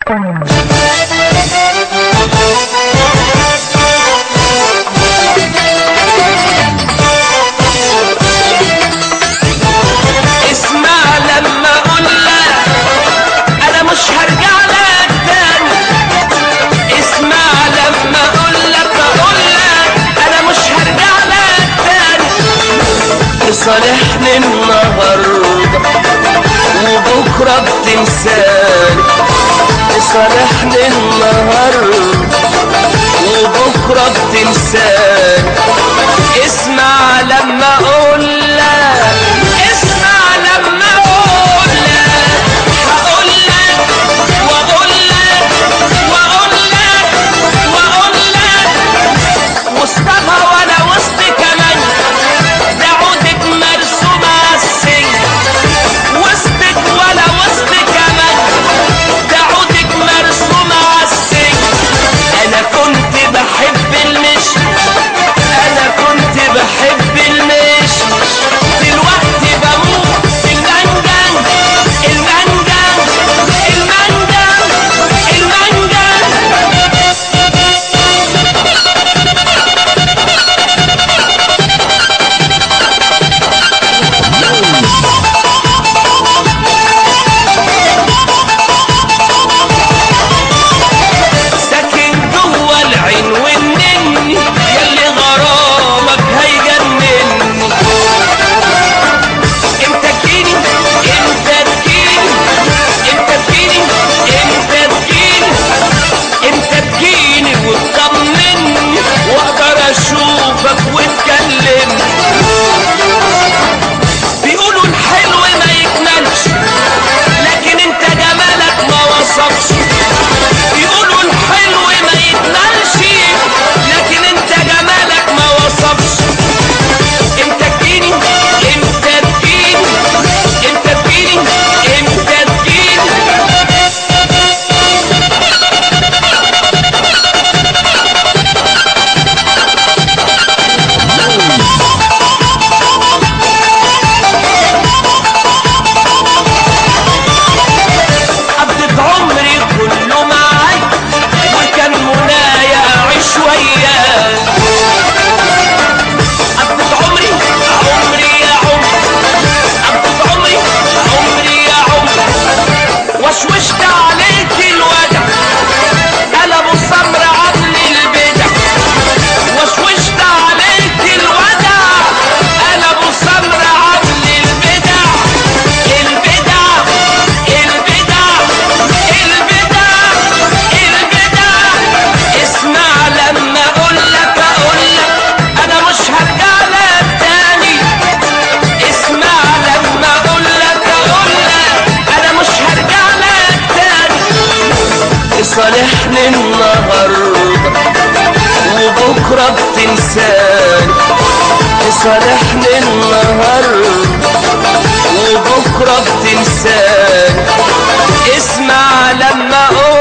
اسمع لما اقول لك انا مش هرجع لك تاني. اسمع لما اقول لك انا مش هرجع لك تاني. تصالحني النهارده وبكره بتنساني. تصالحني النهارده وبكره بتنساني. اسمع لما اقول لك، اسمع لما اقول لك. هقول لك واقول لك واقول لك واقول لك وسطها ولا وسط كمان. ده عودك مرسوم عالسن وسطك ولا وسط كمان. ده عودك مرسوم عالسن. انا كنت بحب المشي، انا كنت بحب المشي. دلوقتي بموت في المنجن المنجن المنجن المنجن. ساكن جوا العين والنني ياللي غرامك هيجنني. امتى تجيني امتى تجيني امتى تجيني امتى تجيني امتى تجيني وتطمني واقدر اشوفك وتكلمني. بيقولوا الحلو ما يكملش لكن انت جمالك ما وصفش. بيقولوا الحلو ما يكملش لكن انت جمالك ما وصفش. امتى تجيني امتى تجيني امتى تجيني امتى تجيني. قضيت عمري كله معاك وكان منايا اعيش وياك. قضيت عمري يا عمري. قضيت عمري يا عمري. وشوشت عليك الودع قلبوا الصبر عضل البدع. وشوشت عليك الودع قلبوا الصبر عضل البدع. البدع البدع البدع البدع. اسمع لما اقول لك انا مش هرجع لك تاني. اسمع لما اقول لك انا مش هرجع لك تاني. تصالحني النهارده وبكره بتنساني. تصالحني النهارده وبكره بتنساني. اسمع لما اقول